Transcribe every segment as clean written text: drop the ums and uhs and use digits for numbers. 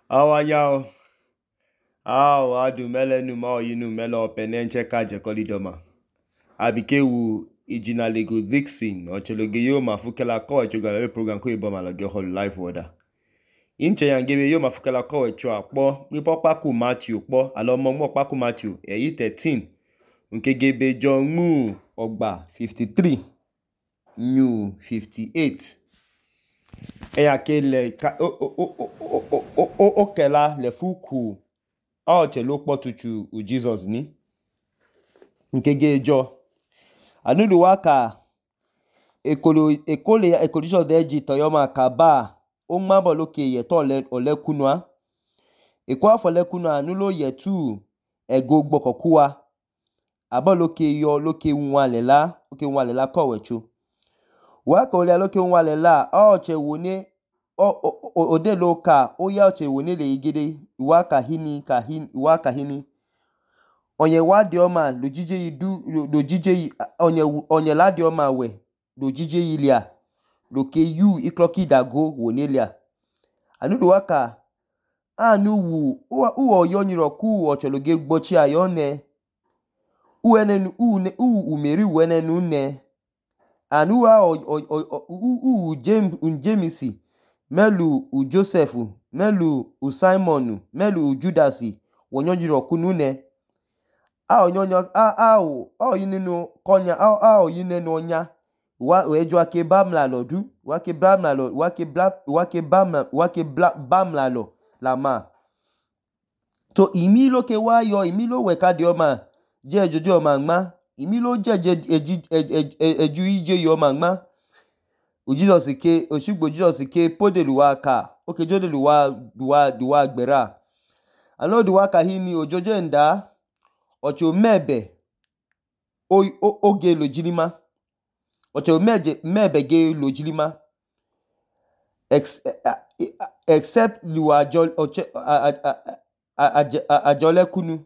Awanyao, aw adu mele nu ma oyinu mele openenche ka jekolidoma. Abikewu ijina lego Dixon ochologe yo mafukela ko echogala program ko iboma la ge hol live order. Inche yangebe yo mafukela ko echo akpo mi popaku Matthew po alomo mo paku Matthew eyi 13 nke gebe John mu ogba 53 new 58. Eya kele ka o kela le fuku o chelo kpotuchu u Jesus ni nkege ejo anulu waka ekoliso deji toyoma kaba o mabo loke ye to olekunwa ekwa afo lekunwa anulo yetu ego gbokokuwa abo loke yo loke nwalela kowechu waka ole loke nwalela o chewo ni ode loka o ya chewo ni le igide waka hini onye wadioma lojije yidu lojije onye ladioma we lojije yilia loke yu ikloki dago wonelia anudu waka anu wu uwo yonyiro ku ochologe gbochi ayone uenenu umeri wenenu ne anuwa Jamesi melu u Joseph melu u Simon melu u Judasi wonyonyiro kunu ne yinenu konya yinenu onya wa ejo ake bamla lodu wake bamla lo lama to imilo ke wayo imilo weka di oma je ejojo oma ngma imilo je eju ije yo oma ngma o Jesus ke podeluwa ka oke jodeluwa duwa gbera alo duwa ka hini ojoje nda ocho mebe oge lojilima ocho mebe ge lojilima except lu ajolekunu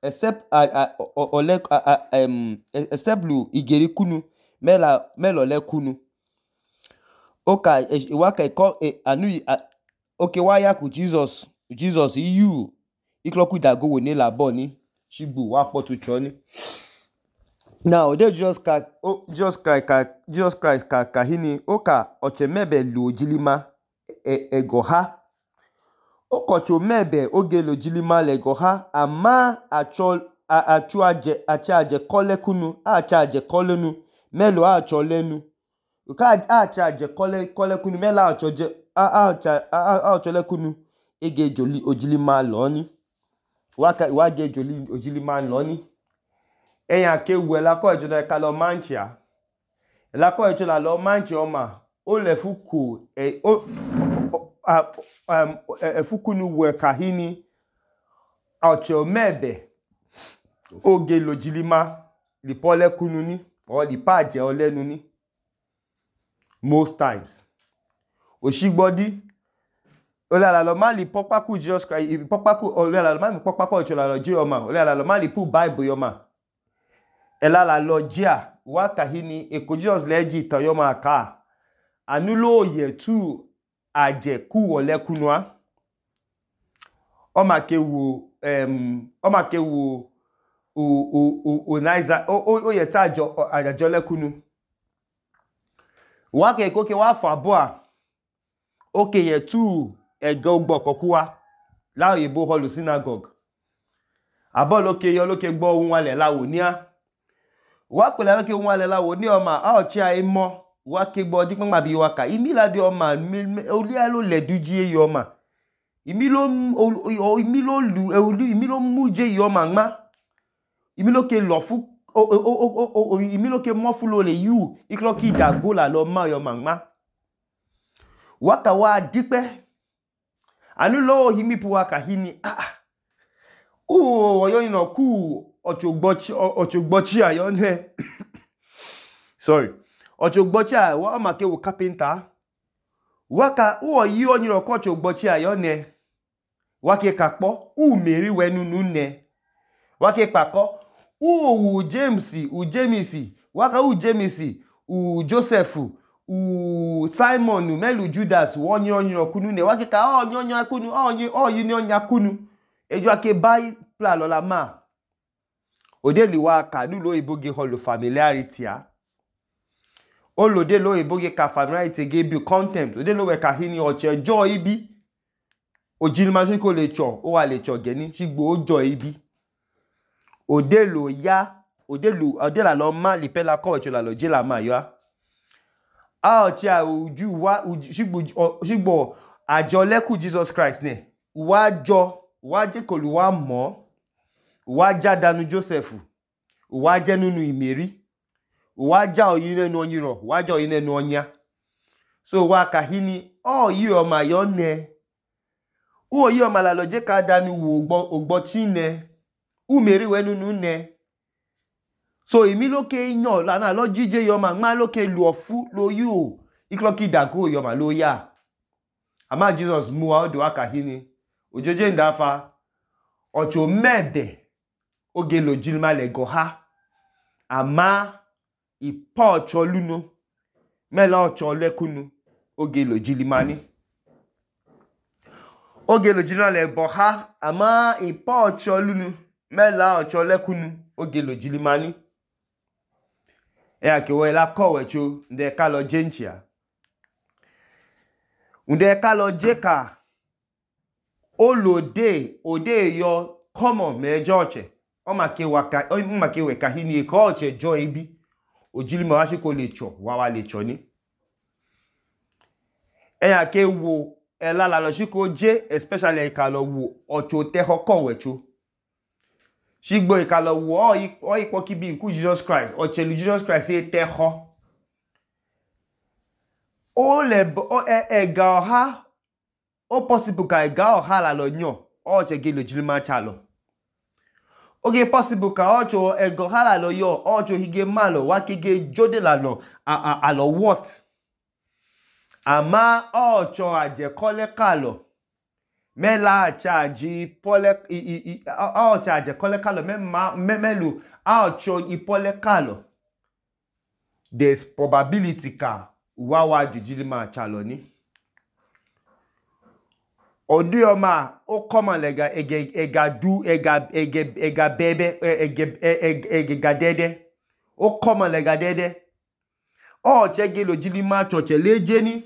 except lu igerikunu melolekunu oka waka iko anu oke waya ku Jesus iyu ikloku dago woni labo ni shigbu wa potucho ni now de Jesus Christ ka hini oka ochemebe lu ojilima egoha okocho mebe oge lu ojilima legoha ama ache kolekunu ache kolenu melo acho lenu uka ache kolekunu melo acho lekunu ege joli ojilima loni wage joli ojilima loni eyan ke wu elako ejo na ka lo manchia elako ejo na lo manchia oma o le fuku fukunu we kahini ocho mebe oge lojilima lipole kunu ni or lipaje olenu ni most times oshigbodi ole ala lo ma li popaku Jesus Christ popaku ole ala lo ma mi popaku ocho la lo je oma ole ala lo ma li pu Bible yoma elala lojia waka hini ekojos leji toyoma ka anulo yetu aje ku olekunwa omakewu naiza o yeta ajo lekunu waka ekoke wa fabua oke yetu ego gbokokuwa la oyibo holu synagogue abo loke gbo ohun ale lawo nia wa pele loke ohun ale lawo ni oma a ochi aimo wa ke gbo di pon bi waka imila di oma oli alo leduji yoma imilo muje yoma ngma imilo ke lofu imilo ke mofulo le yu ikloki dago la lo ma yoma ngma waka wa dipe anu lo himipu waka hini oyo ino ku ochogbochi ayone sorry ochogbochi wa ma ke wo carpenter waka yi oniro ko ochogbochi ayone wake kapo meri wenu ne wake pako Jamesi waka Jamesi Joseph Simon melu Judas onyo kunu ne wake ka onyo kunu onya kunu ejo ake bai pla lola ma odeli wa ka nulo iboge holo familiarity a olode lo iboge ka familiarity ge bi contempt odelo we ka hini oche jo ibi ojilima se ko le cho o wa le cho geni sigbo ojo ibi odelo ya odela lo ma lipela ko echo la lo jela ma yo oche a uju wa sigbo ajo leku Jesus Christ ne wa je ko lu wa mo wa ja danu Joseph wa je nunu imeri wa ja oyin nenu onyiro wa ja oyin nenu onya so wa ka hini yi o ma yo ne yi o ma la lo je ka danu wo ogbo chine umeri we nunu ne so imi loke yan la na lo jije yo ma nma loke lu ofu lo yu ikloki dago yo ma lo ya ama Jesus mu wa do aka hini ojoje ndafa ocho mebe oge lo jilma le go ha ama ipa ocho luno mela ocho lekunu oge lo jilimani oge lo jilma le bo ha ama ipa ocho lunu mela ocho lekunu oge lo jilimani ake we la kowe cho nde ka lo jenchia nde ka lo jeka ode yo common me joche o ma ke we ka hini ko oche jo ibi ojilima wa se ko le cho wa le cho ni ake wo ela la lo si ko je especially ka lo wo ocho te ho kowe cho sigbo ka lo wo o ipo ki bi ku Jesus Christ oche lu Jesus Christ e te ho o le ga ha o possible ka ga ha la lo nyo oche ge lo jilima chalo oge possible ka ocho ego ha la lo yo ocho hige malo wa kige jode la no alo what ama ocho aje kole kalo mela charge pole ocho aje kole kalo melu ocho ipole kalo there's probability ka wa jujilima chalo ni odi oma o common lega dede o common lega dede o chege lo jilima choche leje ni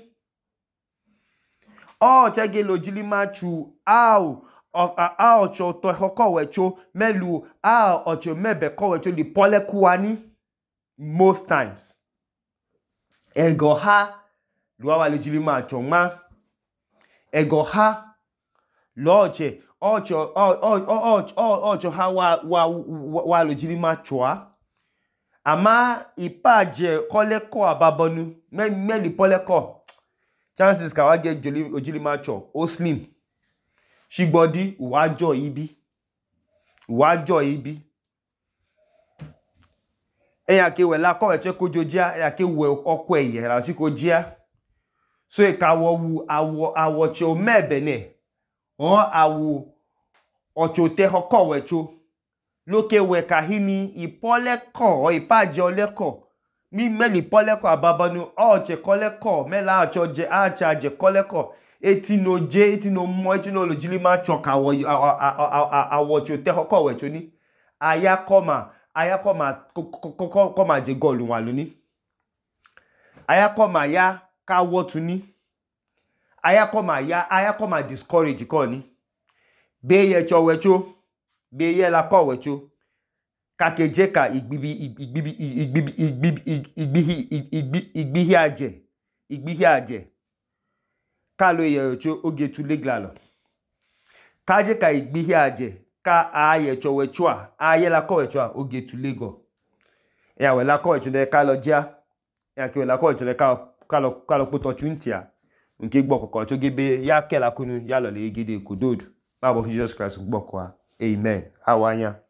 o chege lo jilima chu au cho to hokowe cho melu ocho mebe kowe cho li pole kuani most times ego ha luwa lo jilima choma ego ha loche ocho ha wa lo jilima chwa ama ipaje koleko ababonu meli poleko chances ka wa get ojilima cho o slim shigbodi wajo ibi eya ke we la ko eche ko jojia eya ke we oko eye la si ko jia so e ka wo awo cho mebe ne o awu ocho te hoko wecho loke we ka hini ipoleko o ipaje oleko mi meli poleko ababanu oche koleko mela acho je acha koleko etino mo etino lo jilima choka awo cho te hoko wecho ni aya koma je golu wa loni aya koma ya ka wotu ni aya koma discourage ko ni be ye cho wecho be ye la ko wecho ka keje ka igbihi aje ka lo ye wecho oge tule glalo ka je ka igbihi aje ka aye cho wecho aye la ko wecho oge tule go ya we la ko wecho de ka lo ja ya ke we la ko wecho de ka lo poto chuntia nke gbokoko to gebe ya kela kunu ya lo le gide kododu babo Jesus Christ gbokwa amen awanya